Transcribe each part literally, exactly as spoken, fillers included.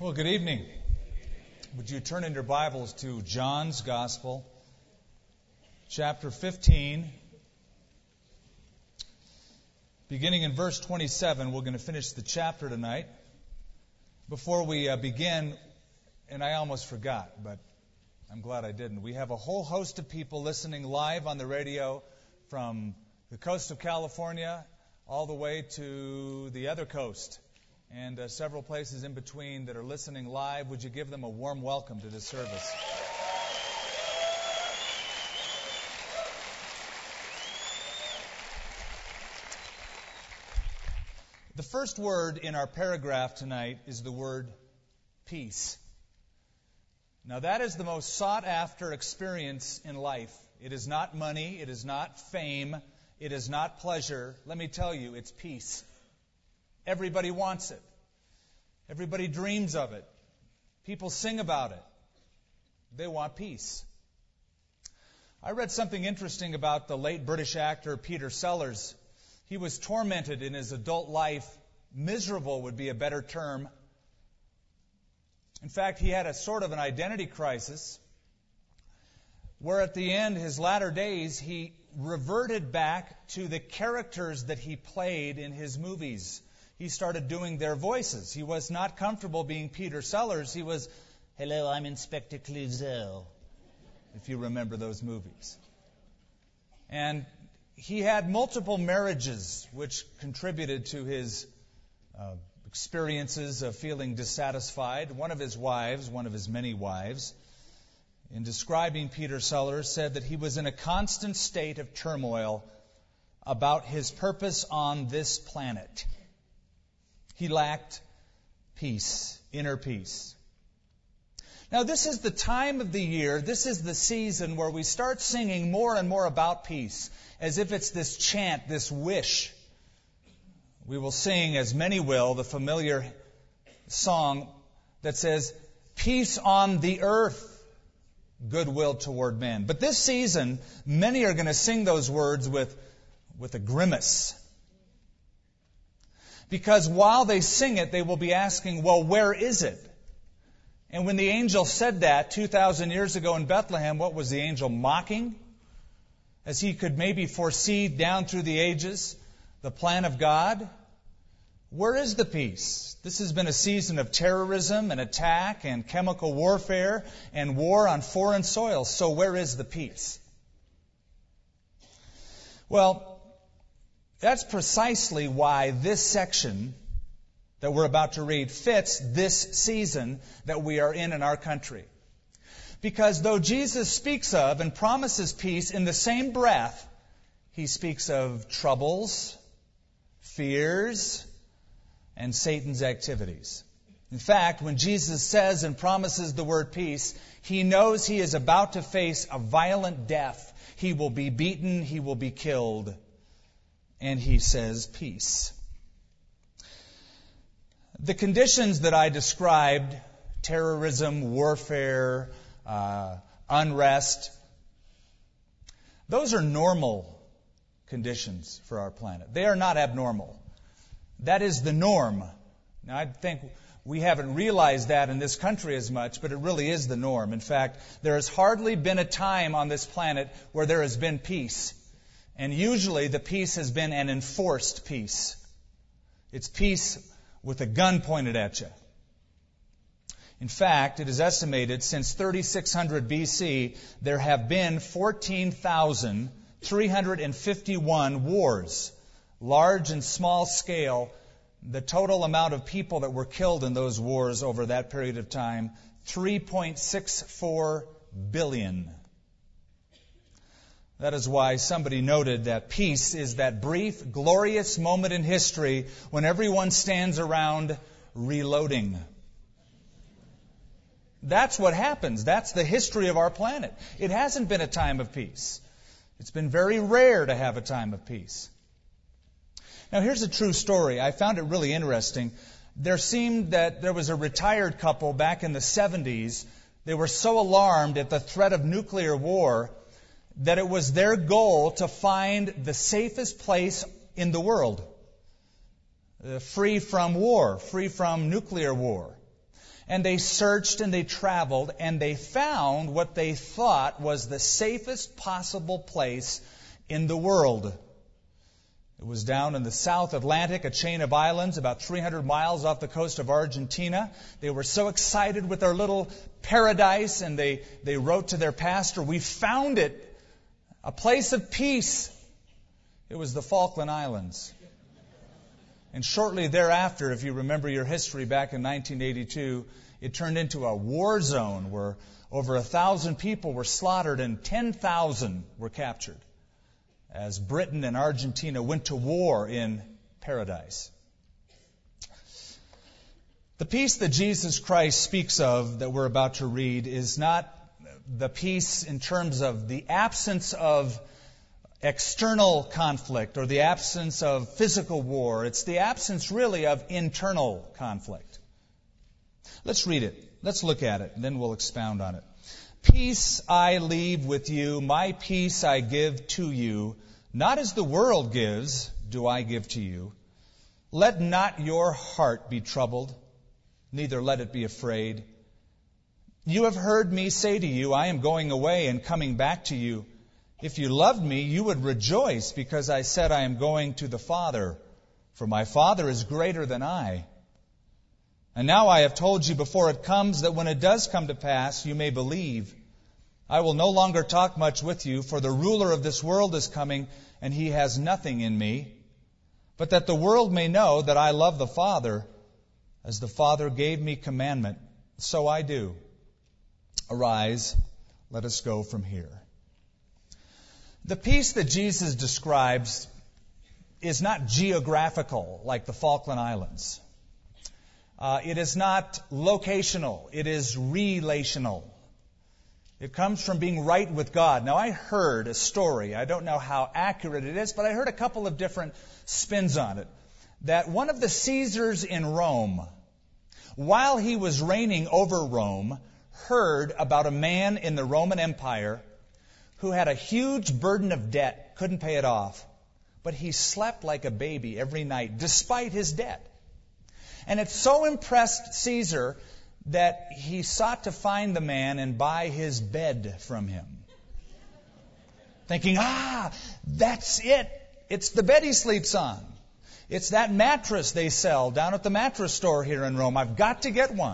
Well, good evening. Would you turn in your Bibles to John's Gospel, chapter fifteen, beginning in verse twenty-seven. We're going to finish the chapter tonight. Before we uh, begin, and I almost forgot, but I'm glad I didn't. We have a whole host of people listening live on the radio from the coast of California all the way to the other coast, and uh, several places in between that are listening live. Would you give them a warm welcome to this service? The first word in our paragraph tonight is the word peace. Now, that is the most sought-after experience in life. It is not money. It is not fame. It is not pleasure. Let me tell you, it's peace. Everybody wants it. Everybody dreams of it. People sing about it. They want peace. I read something interesting about the late British actor Peter Sellers. He was tormented in his adult life. Miserable would be a better term. In fact, he had a sort of an identity crisis where at the end, his latter days, he reverted back to the characters that he played in his movies. He started doing their voices. He was not comfortable being Peter Sellers. He was, "Hello, I'm Inspector Clouseau," if you remember those movies. And he had multiple marriages, which contributed to his uh, experiences of feeling dissatisfied. One of his wives, one of his many wives, in describing Peter Sellers, said that he was in a constant state of turmoil about his purpose on this planet. He lacked peace, inner peace. Now, this is the time of the year, this is the season where we start singing more and more about peace, as if it's this chant, this wish. We will sing, as many will, the familiar song that says, "Peace on the earth, goodwill toward men." But this season, many are going to sing those words with, with a grimace. Because while they sing it, they will be asking, well, where is it? And when the angel said that two thousand years ago in Bethlehem, what was the angel mocking? As he could maybe foresee down through the ages the plan of God. Where is the peace? This has been a season of terrorism and attack and chemical warfare and war on foreign soil. So where is the peace? Well, that's precisely why this section that we're about to read fits this season that we are in in our country. Because though Jesus speaks of and promises peace in the same breath, he speaks of troubles, fears, and Satan's activities. In fact, when Jesus says and promises the word peace, he knows he is about to face a violent death. He will be beaten, he will be killed. And he says peace. The conditions that I described, terrorism, warfare, uh, unrest, those are normal conditions for our planet. They are not abnormal. That is the norm. Now, I think we haven't realized that in this country as much, but it really is the norm. In fact, there has hardly been a time on this planet where there has been peace. And usually the peace has been an enforced peace. It's peace with a gun pointed at you. In fact, it is estimated since thirty-six hundred B C, there have been fourteen thousand three hundred fifty-one wars, large and small scale. The total amount of people that were killed in those wars over that period of time, three point six four billion. That is why somebody noted that peace is that brief, glorious moment in history when everyone stands around reloading. That's what happens. That's the history of our planet. It hasn't been a time of peace. It's been very rare to have a time of peace. Now, here's a true story. I found it really interesting. There seemed that there was a retired couple back in the seventies. They were so alarmed at the threat of nuclear war that it was their goal to find the safest place in the world, uh, free from war, free from nuclear war. And they searched and they traveled and they found what they thought was the safest possible place in the world. It was down in the South Atlantic, a chain of islands about three hundred miles off the coast of Argentina. They were so excited with their little paradise, and they, they wrote to their pastor, "We found it, a place of peace." It was the Falkland Islands. And shortly thereafter, if you remember your history back in nineteen eighty-two, it turned into a war zone where over a thousand people were slaughtered and ten thousand were captured as Britain and Argentina went to war in paradise. The peace that Jesus Christ speaks of that we're about to read is not the peace in terms of the absence of external conflict or the absence of physical war. It's the absence really of internal conflict. Let's read it. Let's look at it, and then we'll expound on it. "Peace I leave with you, my peace I give to you. Not as the world gives, do I give to you. Let not your heart be troubled, neither let it be afraid. You have heard me say to you, I am going away and coming back to you. If you loved me, you would rejoice because I said I am going to the Father, for my Father is greater than I. And now I have told you before it comes, that when it does come to pass, you may believe. I will no longer talk much with you, for the ruler of this world is coming, and he has nothing in me. But that the world may know that I love the Father, as the Father gave me commandment, so I do. Arise, let us go from here." The peace that Jesus describes is not geographical like the Falkland Islands. Uh, it is not locational. It is relational. It comes from being right with God. Now, I heard a story. I don't know how accurate it is, but I heard a couple of different spins on it. That one of the Caesars in Rome, while he was reigning over Rome, heard about a man in the Roman Empire who had a huge burden of debt, couldn't pay it off. But he slept like a baby every night, despite his debt. And it so impressed Caesar that he sought to find the man and buy his bed from him. Thinking, ah, that's it. It's the bed he sleeps on. It's that mattress they sell down at the mattress store here in Rome. I've got to get one.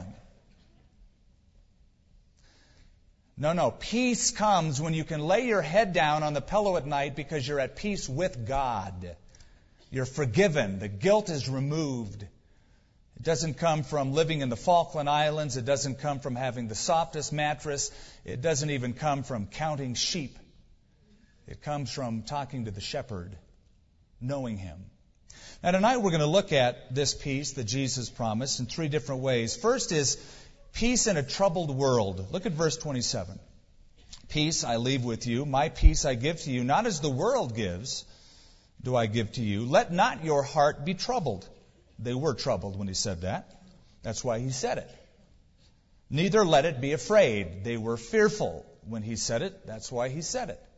No, no. Peace comes when you can lay your head down on the pillow at night because you're at peace with God. You're forgiven. The guilt is removed. It doesn't come from living in the Falkland Islands. It doesn't come from having the softest mattress. It doesn't even come from counting sheep. It comes from talking to the shepherd, knowing him. Now tonight we're going to look at this peace that Jesus promised in three different ways. First is peace in a troubled world. Look at verse twenty-seven. "Peace I leave with you, my peace I give to you, not as the world gives, do I give to you. Let not your heart be troubled." They were troubled when he said that. That's why he said it. "Neither let it be afraid." They were fearful when he said it. That's why he said it.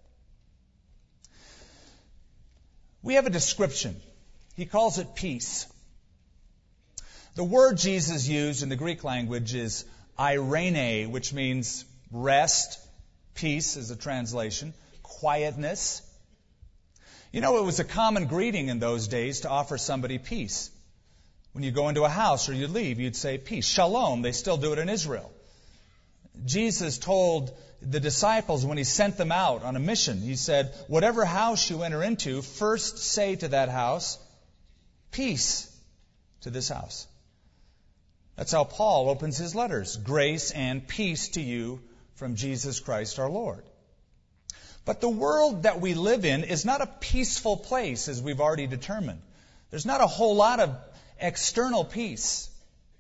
We have a description. He calls it peace. The word Jesus used in the Greek language is eirene, which means rest. Peace is a translation. Quietness. You know, it was a common greeting in those days to offer somebody peace. When you go into a house or you leave, you'd say peace. Shalom. They still do it in Israel. Jesus told the disciples when he sent them out on a mission, he said, whatever house you enter into, first say to that house, peace to this house. That's how Paul opens his letters. Grace and peace to you from Jesus Christ our Lord. But the world that we live in is not a peaceful place, as we've already determined. There's not a whole lot of external peace.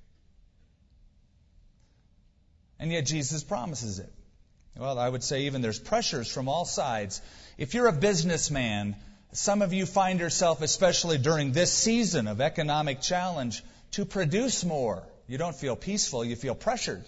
And yet Jesus promises it. Well, I would say even there's pressures from all sides. If you're a businessman, some of you find yourself, especially during this season of economic challenge, to produce more. You don't feel peaceful, you feel pressured.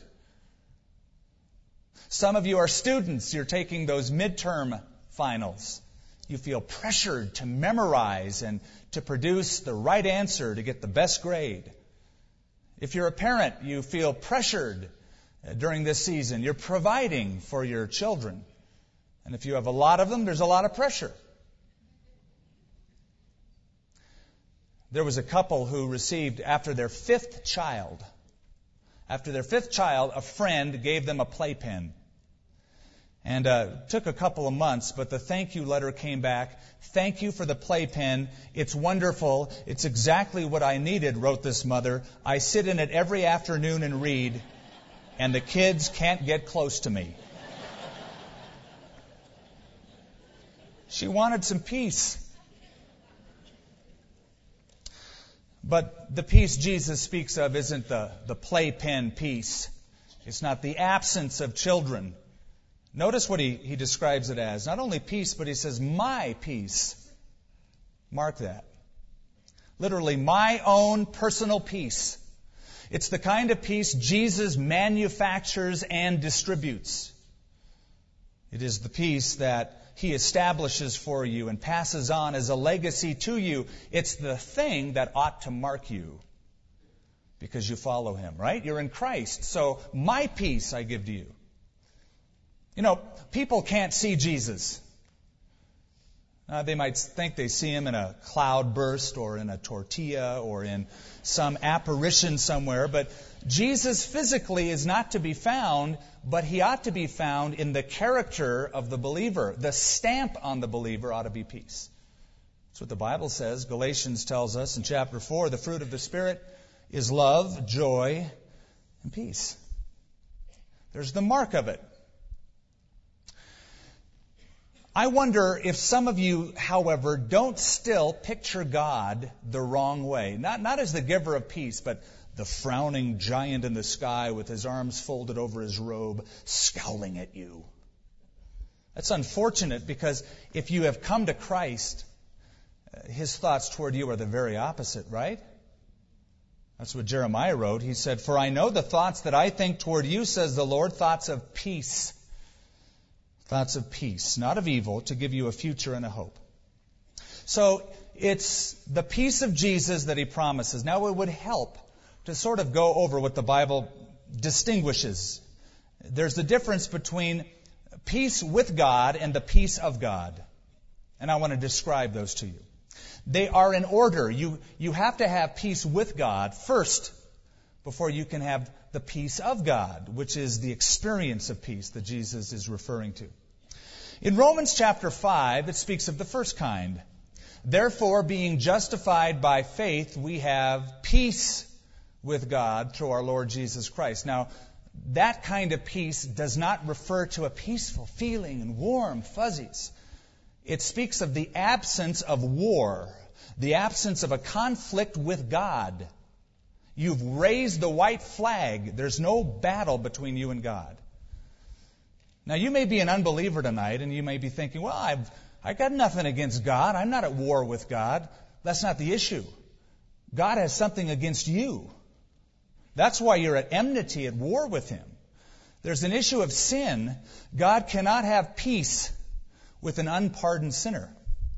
Some of you are students, you're taking those midterm finals. You feel pressured to memorize and to produce the right answer to get the best grade. If you're a parent, you feel pressured during this season. You're providing for your children. And if you have a lot of them, there's a lot of pressure. There was a couple who received, after their fifth child, after their fifth child, a friend gave them a playpen. And uh, it took a couple of months, but the thank you letter came back. Thank you for the playpen. It's wonderful. It's exactly what I needed, wrote this mother. I sit in it every afternoon and read, and the kids can't get close to me. She wanted some peace. But the peace Jesus speaks of isn't the, the playpen peace. It's not the absence of children. Notice what he, he describes it as. Not only peace, but he says, my peace. Mark that. Literally, my own personal peace. It's the kind of peace Jesus manufactures and distributes. It is the peace that He establishes for you and passes on as a legacy to you. It's the thing that ought to mark you because you follow Him, right? You're in Christ. So my peace I give to you. You know, people can't see Jesus. Uh, they might think they see Him in a cloud burst or in a tortilla or in some apparition somewhere, but Jesus physically is not to be found, but He ought to be found in the character of the believer. The stamp on the believer ought to be peace. That's what the Bible says. Galatians tells us in chapter four, the fruit of the Spirit is love, joy, and peace. There's the mark of it. I wonder if some of you, however, don't still picture God the wrong way. Not, not as the giver of peace, but the frowning giant in the sky with his arms folded over his robe, scowling at you. That's unfortunate because if you have come to Christ, His thoughts toward you are the very opposite, right? That's what Jeremiah wrote. He said, "For I know the thoughts that I think toward you, says the Lord, thoughts of peace." Thoughts of peace, not of evil, to give you a future and a hope. So it's the peace of Jesus that He promises. Now it would help to sort of go over what the Bible distinguishes. There's the difference between peace with God and the peace of God. And I want to describe those to you. They are in order. You, you have to have peace with God first before you can have the peace of God, which is the experience of peace that Jesus is referring to. In Romans chapter five, it speaks of the first kind. Therefore, being justified by faith, we have peace with God through our Lord Jesus Christ. Now, that kind of peace does not refer to a peaceful feeling and warm fuzzies. It speaks of the absence of war, the absence of a conflict with God. You've raised the white flag. There's no battle between you and God. Now, you may be an unbeliever tonight, and you may be thinking, well, I've I got nothing against God. I'm not at war with God. That's not the issue. God has something against you. That's why you're at enmity, at war with Him. There's an issue of sin. God cannot have peace with an unpardoned sinner.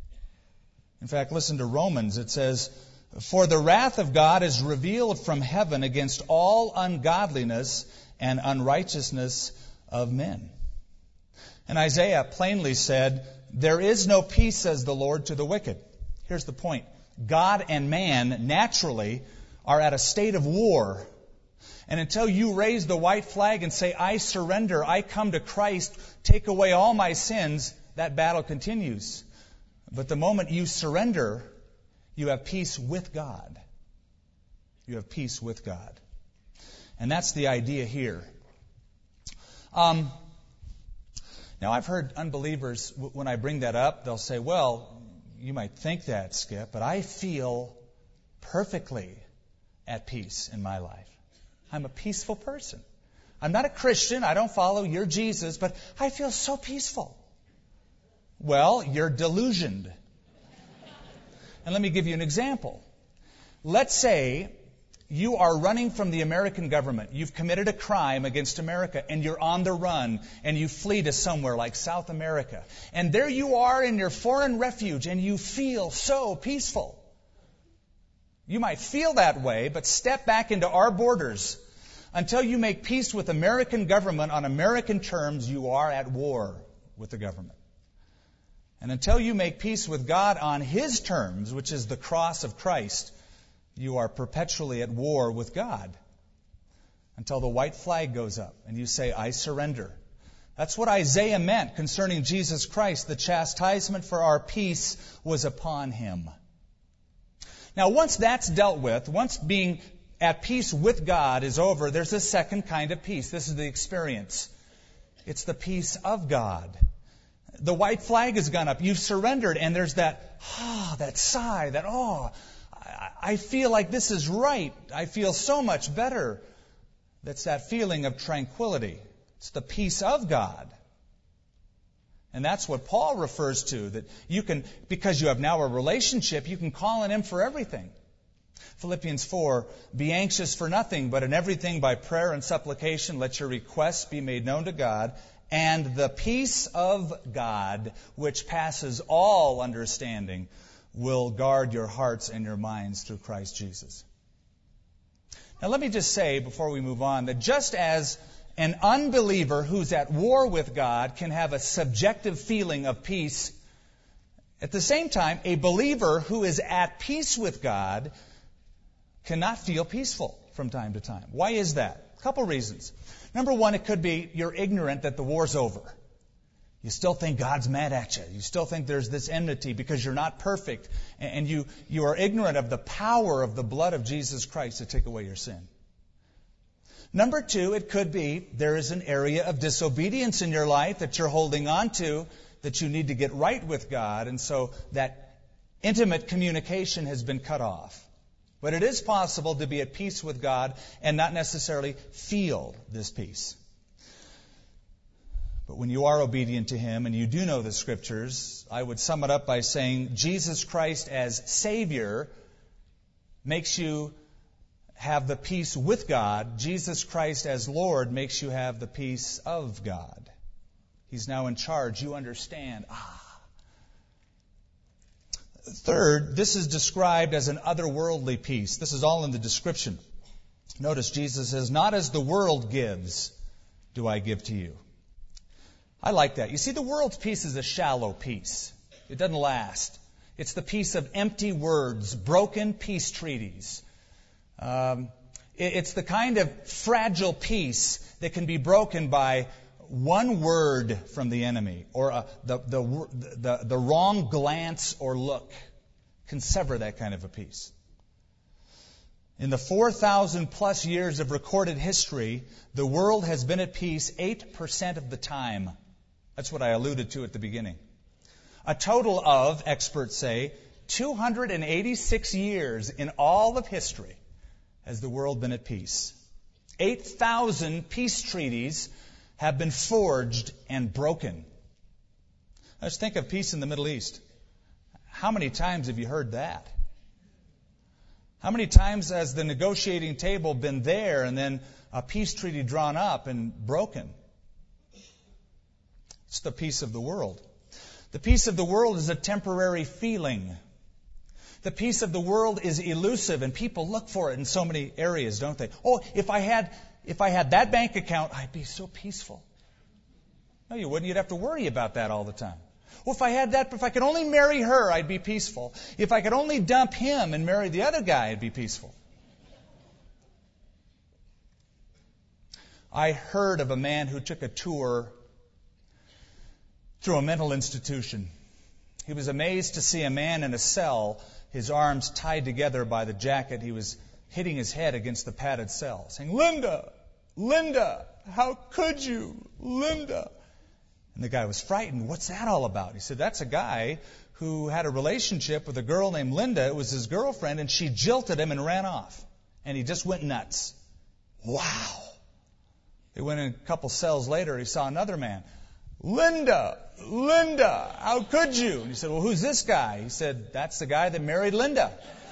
In fact, listen to Romans. It says, "For the wrath of God is revealed from heaven against all ungodliness and unrighteousness of men." And Isaiah plainly said, "There is no peace, says the Lord, to the wicked." Here's the point. God and man naturally are at a state of war. And until you raise the white flag and say, "I surrender, I come to Christ, take away all my sins," that battle continues. But the moment you surrender, you have peace with God. You have peace with God. And that's the idea here. Um, now, I've heard unbelievers, when I bring that up, they'll say, "Well, you might think that, Skip, but I feel perfectly at peace in my life. I'm a peaceful person. I'm not a Christian. I don't follow your Jesus, but I feel so peaceful." Well, you're delusioned. And let me give you an example. Let's say you are running from the American government. You've committed a crime against America, and you're on the run, and you flee to somewhere like South America. And there you are in your foreign refuge, and you feel so peaceful. You might feel that way, but step back into our borders. Until you make peace with American government on American terms, you are at war with the government. And until you make peace with God on His terms, which is the cross of Christ, you are perpetually at war with God. Until the white flag goes up and you say, I surrender. That's what Isaiah meant concerning Jesus Christ. The chastisement for our peace was upon Him. Now, once that's dealt with, once being at peace with God is over, there's a second kind of peace. This is the experience. It's the peace of God. The white flag has gone up. You've surrendered, and there's that, ah, that sigh, that, oh, I, I feel like this is right. I feel so much better. That's that feeling of tranquility. It's the peace of God. And that's what Paul refers to, that you can, because you have now a relationship, you can call on Him for everything. Philippians four, be anxious for nothing, but in everything by prayer and supplication, let your requests be made known to God, and the peace of God, which passes all understanding, will guard your hearts and your minds through Christ Jesus. Now let me just say, before we move on, that just as an unbeliever who's at war with God can have a subjective feeling of peace, at the same time, a believer who is at peace with God cannot feel peaceful from time to time. Why is that? A couple reasons. Number one, it could be you're ignorant that the war's over. You still think God's mad at you. You still think there's this enmity because you're not perfect. And you, you are ignorant of the power of the blood of Jesus Christ to take away your sin. Number two, it could be there is an area of disobedience in your life that you're holding on to, that you need to get right with God. And so that intimate communication has been cut off. But it is possible to be at peace with God and not necessarily feel this peace. But when you are obedient to Him and you do know the Scriptures, I would sum it up by saying Jesus Christ as Savior makes you have the peace with God. Jesus Christ as Lord makes you have the peace of God. He's now in charge. You understand. Ah. Third, this is described as an otherworldly peace. This is all in the description. Notice Jesus says, not as the world gives, do I give to you. I like that. You see, the world's peace is a shallow peace. It doesn't last. It's the peace of empty words, broken peace treaties. Um, it, it's the kind of fragile peace that can be broken by one word from the enemy, or uh, the, the, the, the wrong glance or look can sever that kind of a peace. In the four thousand plus years of recorded history, the world has been at peace eight percent of the time. That's what I alluded to at the beginning. A total of, experts say, two hundred eighty-six years in all of history has the world been at peace. eight thousand peace treaties have been forged and broken. Let's think of peace in the Middle East. How many times have you heard that? How many times has the negotiating table been there and then a peace treaty drawn up and broken? It's the peace of the world. The peace of the world is a temporary feeling. The peace of the world is elusive, and people look for it in so many areas, don't they? Oh, if I had if I had that bank account, I'd be so peaceful. No, you wouldn't. You'd have to worry about that all the time. Well, if I had that, if I could only marry her, I'd be peaceful. If I could only dump him and marry the other guy, I'd be peaceful. I heard of a man who took a tour through a mental institution. He was amazed to see a man in a cell, his arms tied together by the jacket. He was hitting his head against the padded cell, saying, "Linda, Linda, how could you, Linda?" And the guy was frightened. "What's that all about?" He said, "That's a guy who had a relationship with a girl named Linda. It was his girlfriend, and she jilted him and ran off. And he just went nuts." Wow. They went in a couple cells later. He saw another man. "Linda, Linda, how could you?" And he said, "Well, who's this guy?" He said, "That's the guy that married Linda."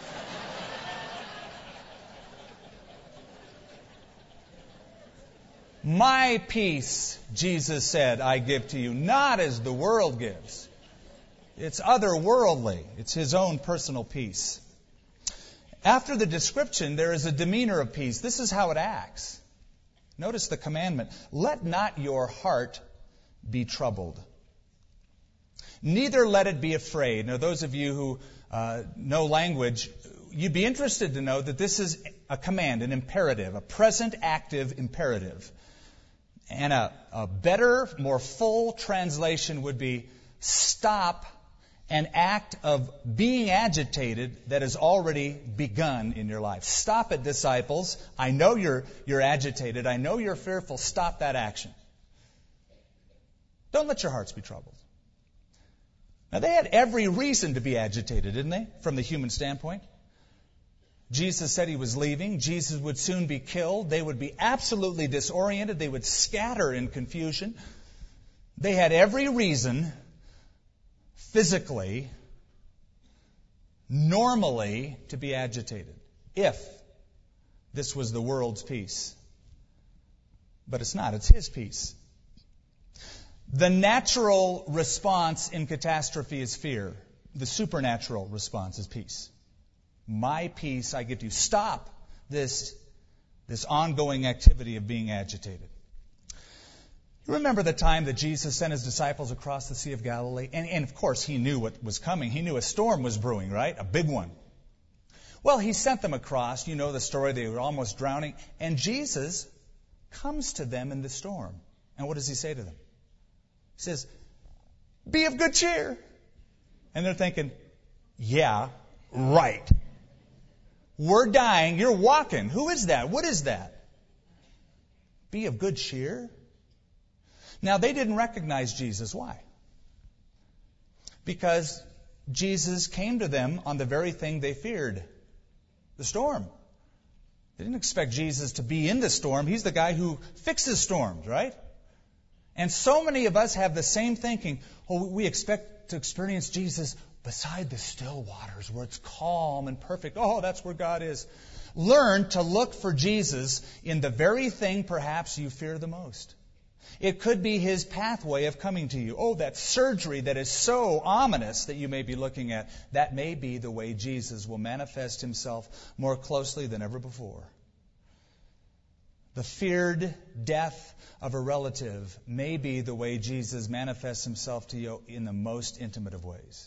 "My peace," Jesus said, "I give to you, not as the world gives." It's otherworldly. It's His own personal peace. After the description, there is a demeanor of peace. This is how it acts. Notice the commandment. Let not your heart be troubled. Neither let it be afraid. Now, those of you who uh, know language, you'd be interested to know that this is a command, an imperative, a present active imperative. And a, a better, more full translation would be stop an act of being agitated that has already begun in your life. Stop it, disciples. I know you're, you're agitated. I know you're fearful. Stop that action. Don't let your hearts be troubled. Now, they had every reason to be agitated, didn't they, from the human standpoint? Jesus said he was leaving. Jesus would soon be killed. They would be absolutely disoriented. They would scatter in confusion. They had every reason, physically, normally, to be agitated, if this was the world's peace. But it's not. It's his peace. The natural response in catastrophe is fear. The supernatural response is peace. My peace I give to you. Stop this, this ongoing activity of being agitated. You remember the time that Jesus sent his disciples across the Sea of Galilee? And, and of course, he knew what was coming. He knew a storm was brewing, right? A big one. Well, he sent them across. You know the story. They were almost drowning. And Jesus comes to them in the storm. And what does he say to them? He says, be of good cheer. And they're thinking, yeah, right. We're dying. You're walking. Who is that? What is that? Be of good cheer. Now, they didn't recognize Jesus. Why? Because Jesus came to them on the very thing they feared, the storm. They didn't expect Jesus to be in the storm. He's the guy who fixes storms, right? And so many of us have the same thinking. Oh, we expect to experience Jesus beside the still waters where it's calm and perfect. Oh, that's where God is. Learn to look for Jesus in the very thing perhaps you fear the most. It could be his pathway of coming to you. Oh, that surgery that is so ominous that you may be looking at. That may be the way Jesus will manifest himself more closely than ever before. The feared death of a relative may be the way Jesus manifests himself to you in the most intimate of ways.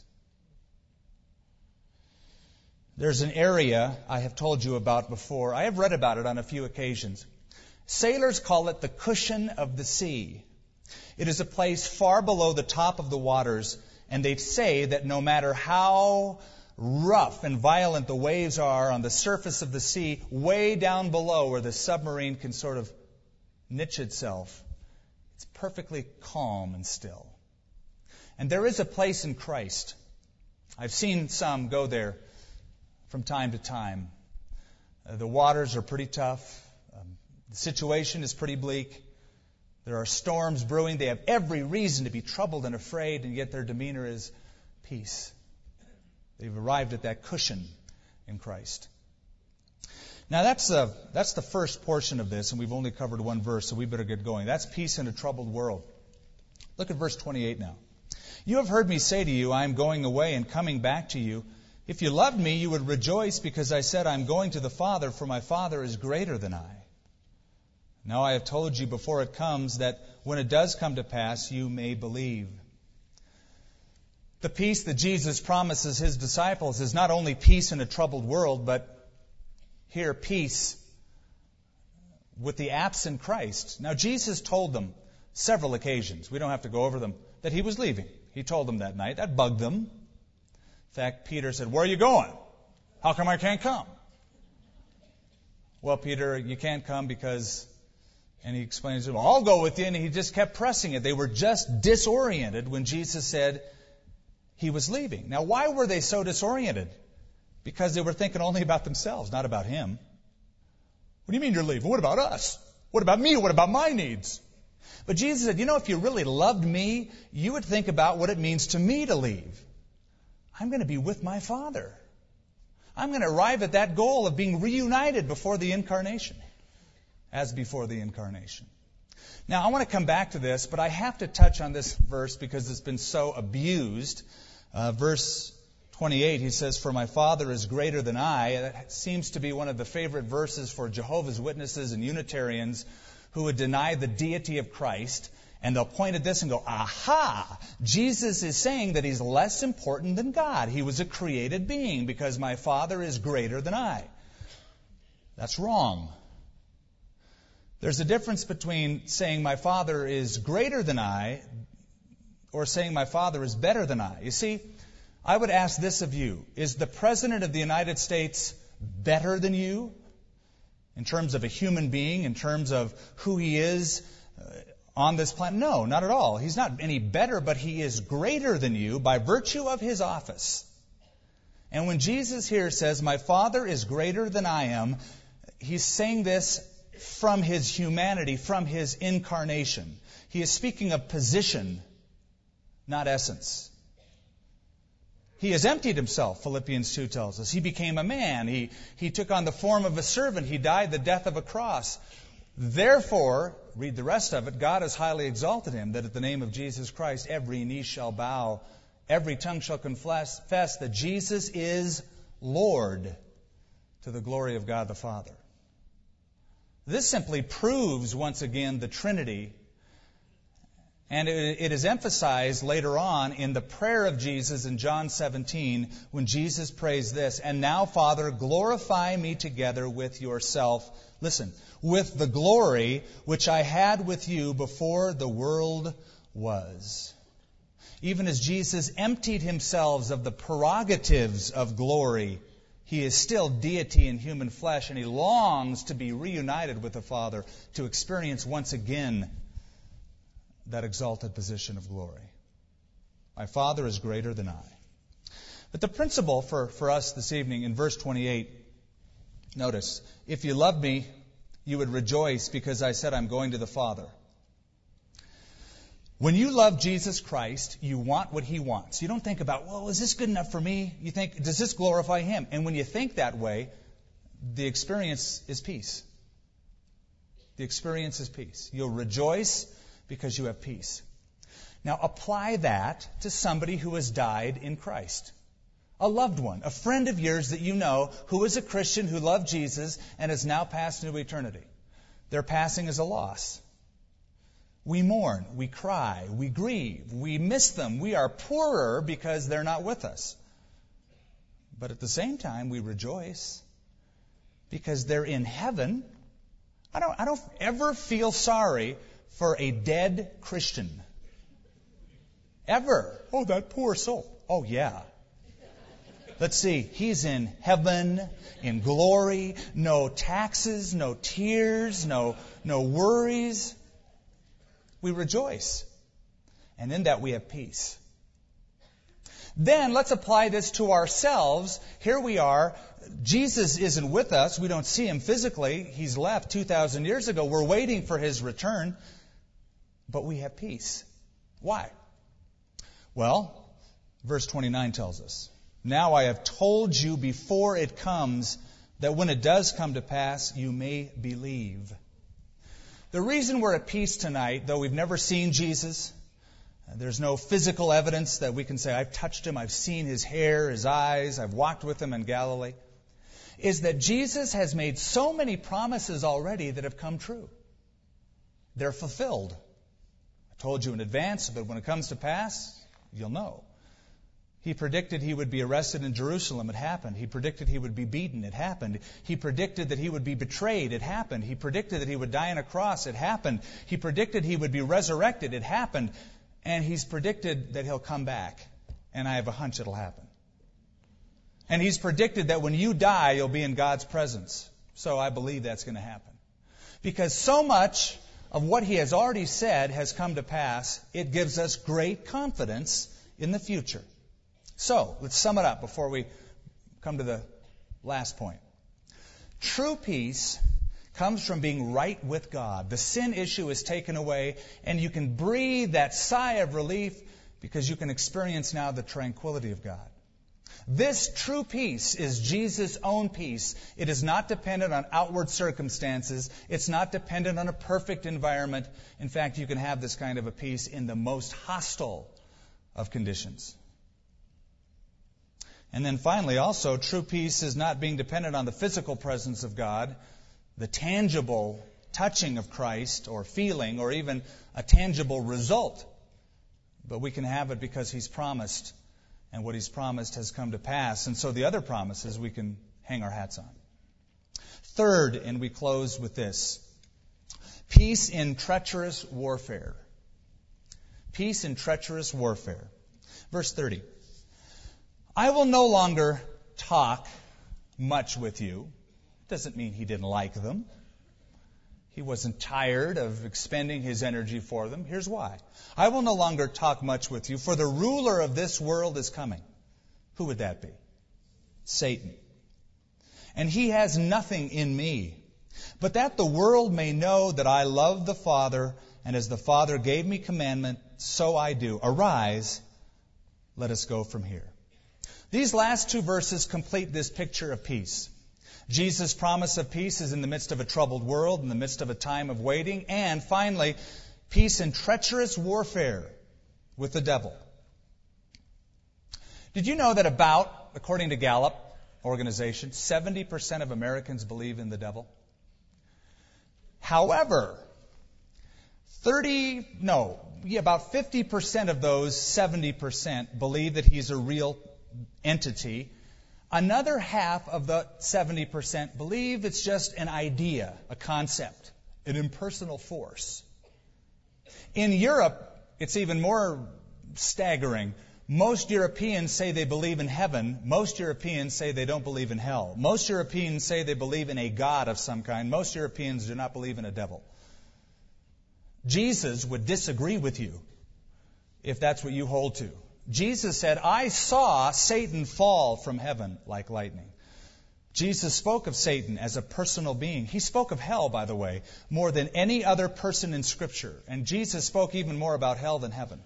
There's an area I have told you about before. I have read about it on a few occasions. Sailors call it the cushion of the sea. It is a place far below the top of the waters, and they say that no matter how rough and violent the waves are on the surface of the sea, way down below where the submarine can sort of niche itself, it's perfectly calm and still. And there is a place in Christ. I've seen some go there from time to time. Uh, the waters are pretty tough. Um, the situation is pretty bleak. There are storms brewing. They have every reason to be troubled and afraid, and yet their demeanor is peace. They've arrived at that cushion in Christ. Now that's the, that's the first portion of this, and we've only covered one verse, so we better get going. That's peace in a troubled world. Look at verse twenty-eight now. You have heard me say to you, I am going away and coming back to you. If you loved me, you would rejoice because I said, I am going to the Father, for my Father is greater than I. Now I have told you before it comes, that when it does come to pass, you may believe. The peace that Jesus promises his disciples is not only peace in a troubled world, but here, peace with the absent Christ. Now, Jesus told them several occasions, we don't have to go over them, that he was leaving. He told them that night. That bugged them. In fact, Peter said, where are you going? How come I can't come? Well, Peter, you can't come because... And he explains to them, I'll go with you. And he just kept pressing it. They were just disoriented when Jesus said he was leaving. Now, why were they so disoriented? Because they were thinking only about themselves, not about him. What do you mean you're leaving? What about us? What about me? What about my needs? But Jesus said, you know, if you really loved me, you would think about what it means to me to leave. I'm going to be with my Father. I'm going to arrive at that goal of being reunited before the incarnation, as before the incarnation. Now, I want to come back to this, but I have to touch on this verse because it's been so abused. Uh, verse twenty-eight, he says, "For my Father is greater than I." That seems to be one of the favorite verses for Jehovah's Witnesses and Unitarians who would deny the deity of Christ. And they'll point at this and go, aha, Jesus is saying that he's less important than God. He was a created being because my Father is greater than I. That's wrong. There's a difference between saying my Father is greater than I or saying my Father is better than I. You see, I would ask this of you. Is the President of the United States better than you in terms of a human being, in terms of who he is uh, on this planet? No, not at all. He's not any better, but he is greater than you by virtue of his office. And when Jesus here says, my Father is greater than I am, he's saying this from his humanity, from his incarnation. He is speaking of position, not essence. He has emptied himself, Philippians two tells us. He became a man. He, he took on the form of a servant. He died the death of a cross. Therefore, read the rest of it, God has highly exalted him, that at the name of Jesus Christ every knee shall bow, every tongue shall confess that Jesus is Lord, to the glory of God the Father. This simply proves once again the Trinity. And it is emphasized later on in the prayer of Jesus in John seventeen when Jesus prays this, "And now, Father, glorify me together with yourself." Listen, "with the glory which I had with you before the world was." Even as Jesus emptied himself of the prerogatives of glory, he is still deity in human flesh, and he longs to be reunited with the Father, to experience once again that exalted position of glory. My Father is greater than I. But the principle for, for us this evening in verse twenty-eight, notice, "If you love me, you would rejoice because I said I'm going to the Father." When you love Jesus Christ, you want what he wants. You don't think about, well, is this good enough for me? You think, does this glorify him? And when you think that way, the experience is peace. The experience is peace. You'll rejoice because you have peace. Now apply that to somebody who has died in Christ. A loved one, a friend of yours that you know who is a Christian, who loved Jesus and has now passed into eternity. Their passing is a loss. We mourn, we cry, we grieve, we miss them. We are poorer because they're not with us. But at the same time, we rejoice because they're in heaven. I don't, I don't ever feel sorry for a dead Christian. Ever. Oh, that poor soul. Oh, yeah. Let's see. He's in heaven, in glory, no taxes, no tears, no, no worries. We rejoice. And in that we have peace. Then let's apply this to ourselves. Here we are. Jesus isn't with us. We don't see him physically. He's left two thousand years ago. We're waiting for his return. But we have peace. Why? Well, verse twenty-nine tells us, "Now I have told you before it comes, that when it does come to pass, you may believe." The reason we're at peace tonight, though we've never seen Jesus, there's no physical evidence that we can say, I've touched him, I've seen his hair, his eyes, I've walked with him in Galilee, is that Jesus has made so many promises already that have come true. They're fulfilled. I told you in advance, but when it comes to pass, you'll know. He predicted he would be arrested in Jerusalem. It happened. He predicted he would be beaten. It happened. He predicted that he would be betrayed. It happened. He predicted that he would die on a cross. It happened. He predicted he would be resurrected. It happened. And he's predicted that he'll come back. And I have a hunch it'll happen. And he's predicted that when you die, you'll be in God's presence. So I believe that's going to happen. Because so much of what he has already said has come to pass, it gives us great confidence in the future. So, let's sum it up before we come to the last point. True peace comes from being right with God. The sin issue is taken away, and you can breathe that sigh of relief because you can experience now the tranquility of God. This true peace is Jesus' own peace. It is not dependent on outward circumstances. It's not dependent on a perfect environment. In fact, you can have this kind of a peace in the most hostile of conditions. And then finally, also, true peace is not being dependent on the physical presence of God, the tangible touching of Christ, or feeling, or even a tangible result. But we can have it because He's promised, and what He's promised has come to pass. And so the other promises we can hang our hats on. Third, and we close with this, peace in treacherous warfare. Peace in treacherous warfare. Verse thirty. I will no longer talk much with you. Doesn't mean He didn't like them. He wasn't tired of expending His energy for them. Here's why. I will no longer talk much with you, for the ruler of this world is coming. Who would that be? Satan. And he has nothing in me, but that the world may know that I love the Father, and as the Father gave me commandment, so I do. Arise, let us go from here. These last two verses complete this picture of peace. Jesus' promise of peace is in the midst of a troubled world, in the midst of a time of waiting, and finally, peace in treacherous warfare with the devil. Did you know that about, according to Gallup organization, seventy percent of Americans believe in the devil? However, thirty, no, yeah, about fifty percent of those seventy percent believe that he's a real entity. Another half of the seventy percent believe it's just an idea, a concept, an impersonal force. In Europe, it's even more staggering. Most Europeans say they believe in heaven. Most Europeans say they don't believe in hell. Most Europeans say they believe in a God of some kind. Most Europeans do not believe in a devil. Jesus would disagree with you if that's what you hold to. Jesus said, I saw Satan fall from heaven like lightning. Jesus spoke of Satan as a personal being. He spoke of hell, by the way, more than any other person in Scripture. And Jesus spoke even more about hell than heaven.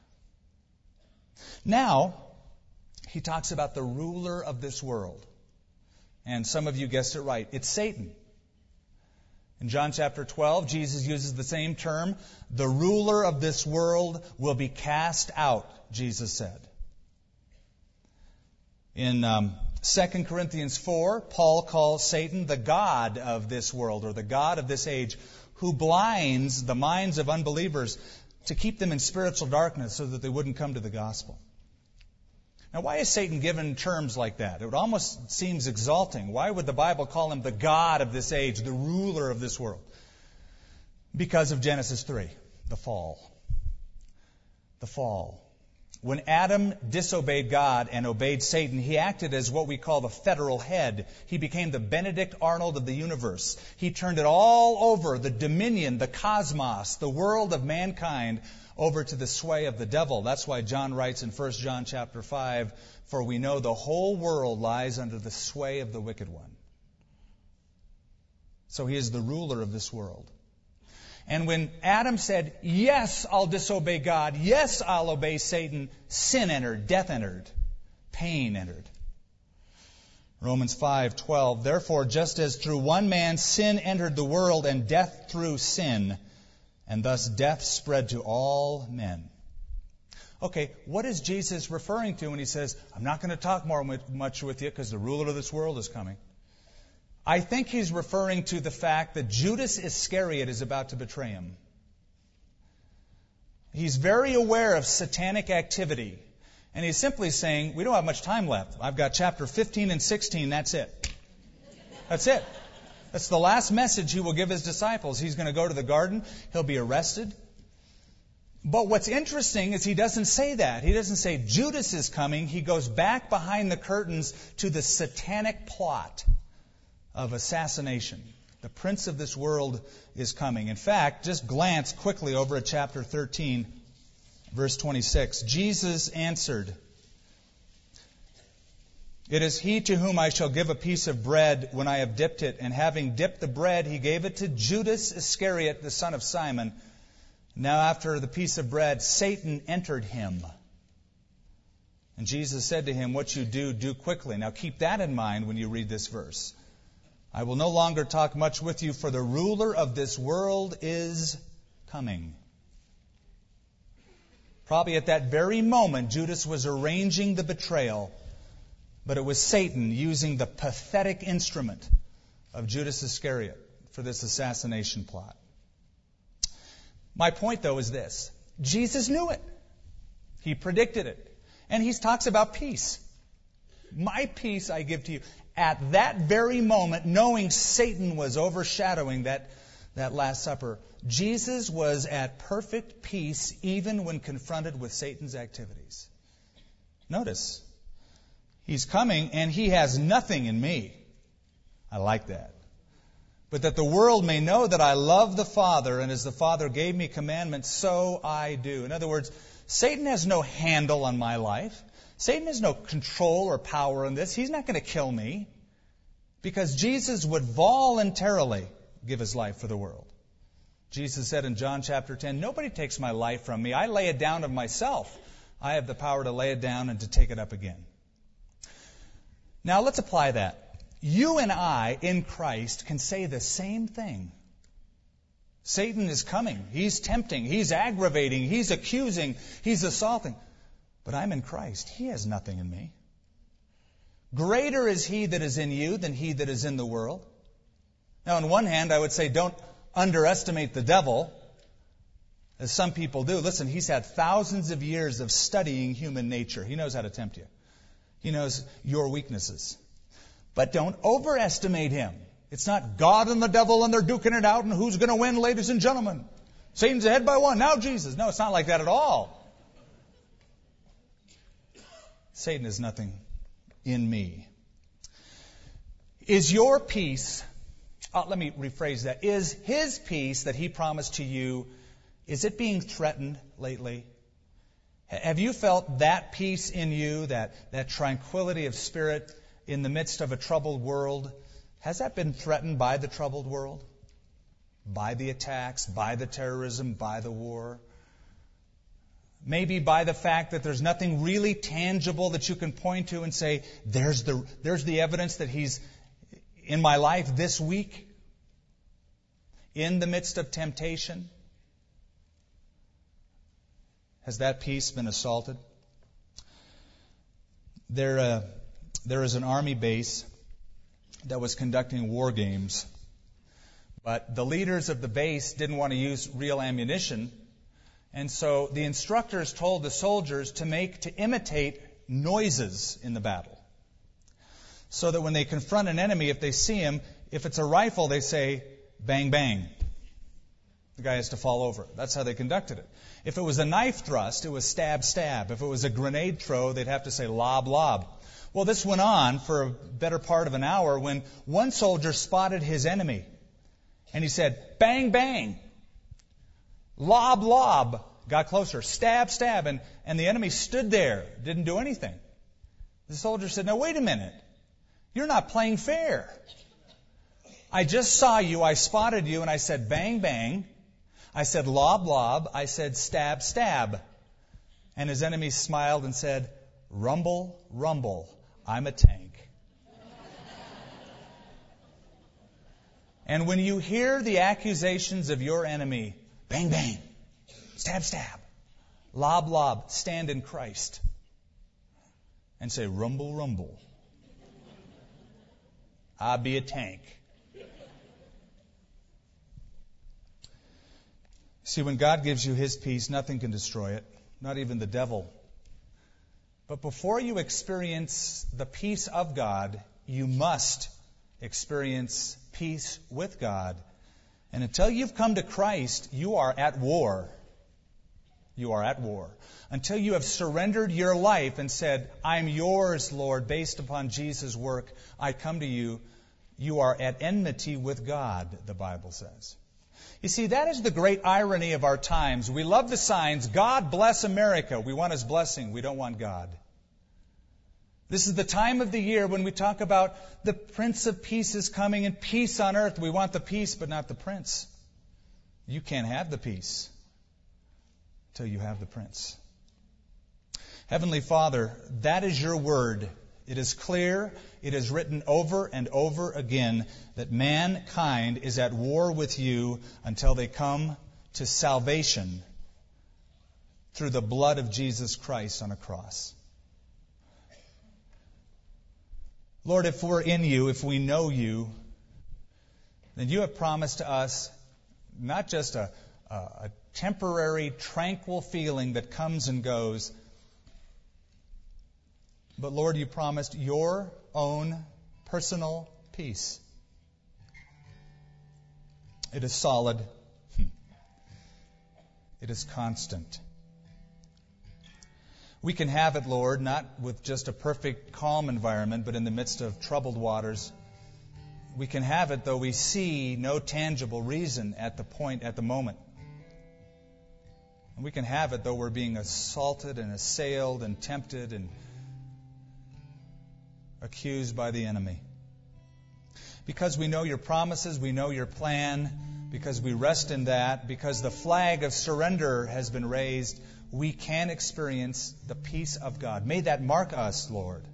Now, he talks about the ruler of this world. And some of you guessed it right. It's Satan. In John chapter twelve, Jesus uses the same term. The ruler of this world will be cast out, Jesus said. In um, Second Corinthians four, Paul calls Satan the god of this world, or the god of this age, who blinds the minds of unbelievers to keep them in spiritual darkness so that they wouldn't come to the gospel. Now, why is Satan given terms like that? It almost seems exalting. Why would the Bible call him the god of this age, the ruler of this world? Because of Genesis three, the fall. The fall. When Adam disobeyed God and obeyed Satan, he acted as what we call the federal head. He became the Benedict Arnold of the universe. He turned it all over, the dominion, the cosmos, the world of mankind, over to the sway of the devil. That's why John writes in First John chapter five, for we know the whole world lies under the sway of the wicked one. So he is the ruler of this world. And when Adam said, yes, I'll disobey God, yes, I'll obey Satan, sin entered, death entered, pain entered. Romans five twelve, therefore, just as through one man sin entered the world, and death through sin, and thus death spread to all men. Okay, what is Jesus referring to when he says, I'm not going to talk more much with you because the ruler of this world is coming? I think he's referring to the fact that Judas Iscariot is about to betray him. He's very aware of satanic activity. And he's simply saying, we don't have much time left. I've got chapter fifteen and sixteen, that's it. That's it. That's the last message he will give his disciples. He's going to go to the garden. He'll be arrested. But what's interesting is he doesn't say that. He doesn't say Judas is coming. He goes back behind the curtains to the satanic plot of assassination. The prince of this world is coming. In fact, just glance quickly over at chapter thirteen, verse twenty-six. Jesus answered, it is he to whom I shall give a piece of bread when I have dipped it. And having dipped the bread, he gave it to Judas Iscariot, the son of Simon. Now after the piece of bread, Satan entered him. And Jesus said to him, what you do, do quickly. Now keep that in mind when you read this verse. I will no longer talk much with you, for the ruler of this world is coming. Probably at that very moment, Judas was arranging the betrayal. but it was Satan using the pathetic instrument of Judas Iscariot for this assassination plot. My point, though, is this. Jesus knew it. He predicted it. And he talks about peace. My peace I give to you. At that very moment, knowing Satan was overshadowing that, that Last Supper, Jesus was at perfect peace even when confronted with Satan's activities. Notice, he's coming and he has nothing in me. I like that. But that the world may know that I love the Father, and as the Father gave me commandments, so I do. In other words, Satan has no handle on my life. Satan has no control or power in this. He's not going to kill me because Jesus would voluntarily give his life for the world. Jesus said in John chapter ten, nobody takes my life from me. I lay it down of myself. I have the power to lay it down and to take it up again. Now let's apply that. You and I, in Christ, can say the same thing. Satan is coming. He's tempting. He's aggravating. He's accusing. He's assaulting. But I'm in Christ. He has nothing in me. Greater is He that is in you than he that is in the world. Now, on one hand, I would say don't underestimate the devil, as some people do. Listen, he's had thousands of years of studying human nature. He knows how to tempt you. He knows your weaknesses. But don't overestimate him. It's not God and the devil and they're duking it out and who's going to win, ladies and gentlemen. Satan's ahead by one. Now Jesus. No, it's not like that at all. Satan is nothing in me. Is your peace, uh, let me rephrase that, is his peace that he promised to you, is it being threatened lately? Have you felt that peace in you, that, that tranquility of spirit in the midst of a troubled world? Has that been threatened by the troubled world? By the attacks, by the terrorism, by the war? Maybe by the fact that there's nothing really tangible that you can point to and say, there's the, there's the evidence that he's in my life this week, in the midst of temptation. Has that peace been assaulted? There, uh, there is an army base that was conducting war games, but the leaders of the base didn't want to use real ammunition, and so the instructors told the soldiers to make to imitate noises in the battle, so that when they confront an enemy, if they see him, if it's a rifle, they say bang bang. The guy has to fall over. That's how they conducted it. If it was a knife thrust, it was stab, stab. If it was a grenade throw, they'd have to say lob, lob. Well, this went on for a better part of an hour when one soldier spotted his enemy. And he said, bang, bang. Lob, lob. Got closer. Stab, stab. And, and the enemy stood there. Didn't do anything. The soldier said, now wait a minute. You're not playing fair. I just saw you. I spotted you. And I said, bang, bang. I said, lob, lob. I said, stab, stab. And his enemy smiled and said, rumble, rumble. I'm a tank. And when you hear the accusations of your enemy, bang, bang, stab, stab, lob, lob, stand in Christ and say, rumble, rumble. I'll be a tank. See, when God gives you His peace, nothing can destroy it, not even the devil. But before you experience the peace of God, you must experience peace with God. And until you've come to Christ, you are at war. You are at war. Until you have surrendered your life and said, I'm yours, Lord, based upon Jesus' work, I come to you, you are at enmity with God, the Bible says. You see, that is the great irony of our times. We love the signs, God bless America. We want His blessing. We don't want God. This is the time of the year when we talk about the Prince of Peace is coming and peace on earth. We want the peace, but not the Prince. You can't have the peace until you have the Prince. Heavenly Father, that is your word. It is clear, it is written over and over again that mankind is at war with you until they come to salvation through the blood of Jesus Christ on a cross. Lord, if we're in you, if we know you, then you have promised to us not just a, a, a temporary, tranquil feeling that comes and goes, but Lord, you promised your own personal peace. It is solid. It is constant. We can have it, Lord, not with just a perfect, calm environment, but in the midst of troubled waters. We can have it, though we see no tangible reason at the point, at the moment. And we can have it, though we're being assaulted and assailed and tempted and accused by the enemy. Because we know your promises, we know your plan, because we rest in that, because the flag of surrender has been raised, we can experience the peace of God. May that mark us, Lord.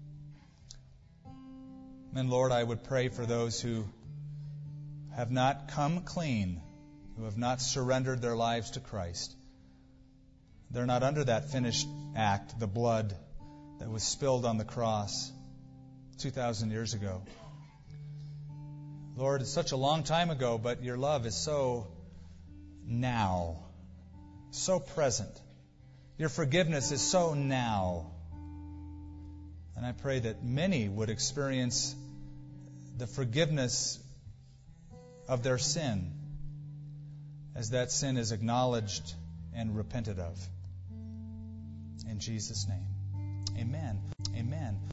And Lord, I would pray for those who have not come clean, who have not surrendered their lives to Christ. They're not under that finished act, the blood that was spilled on the cross two thousand years ago. Lord, it's such a long time ago, but your love is so now, so present. Your forgiveness is so now. And I pray that many would experience the forgiveness of their sin as that sin is acknowledged and repented of. In Jesus' name, amen. Amen.